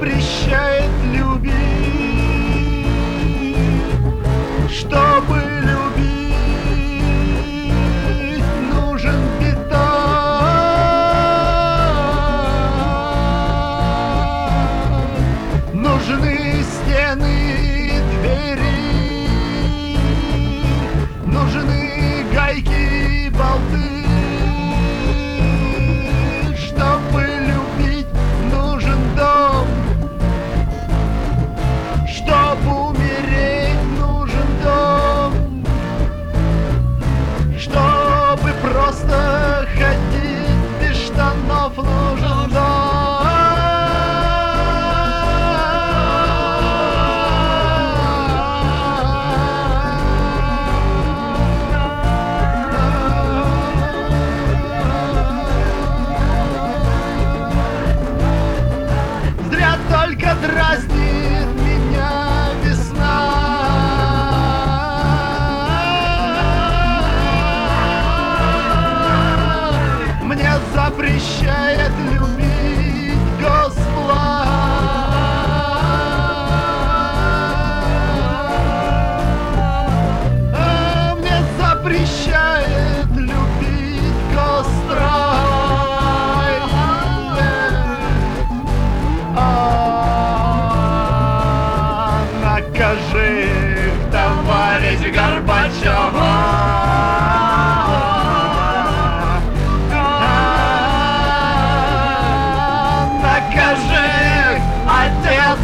запрещает любить. Чтобы любить, нужен бетон, нужны стены, двери, нужны гайки, болты. Чтобы любить, нужен дом. Чтобы умереть, нужен дом. Чтобы просто ходить без штанов, нужен дом. Зря только дразнит меня весна. Мне запрещает любить Госплан. Мне запрещает любить Кострой. Накажи их, товарищ Горбачев. Накажи их, отец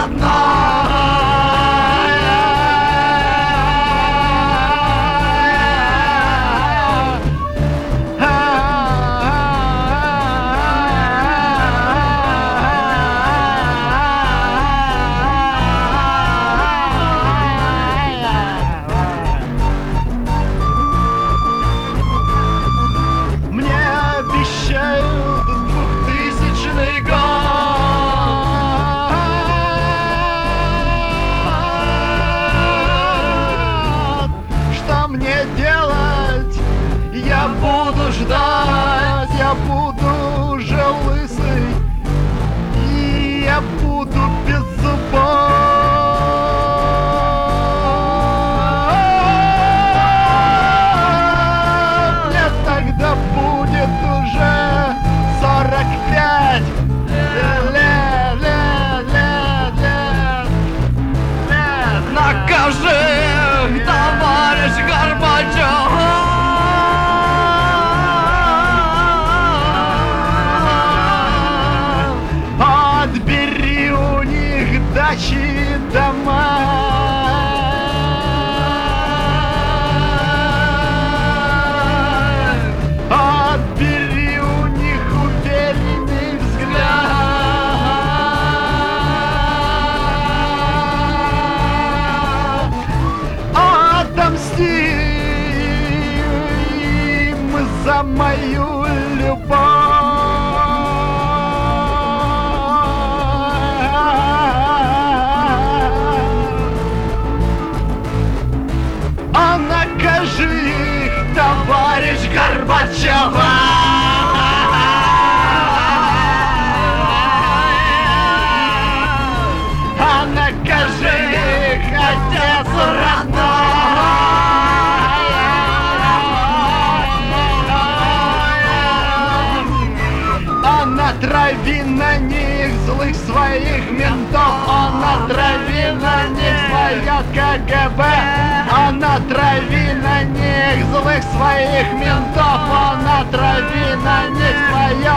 Мне обещают 2000 год. Что мне делать? Я буду ждать, я буду уже лысый, и я буду без зубов. Мне тогда будет уже 45 лет. Накажи их, товарищ Горбачев. Отбери у них дачи, дома. Отбери у них уверенный взгляд. Отомсти им за мою любовь. Накажи их, товарищ Горбачев. Накажи их, отец родной. Натрави на них злых своих ментов. Натрави на них свое КГБ. Натрави на них злых своих ментов. Натрави на них свое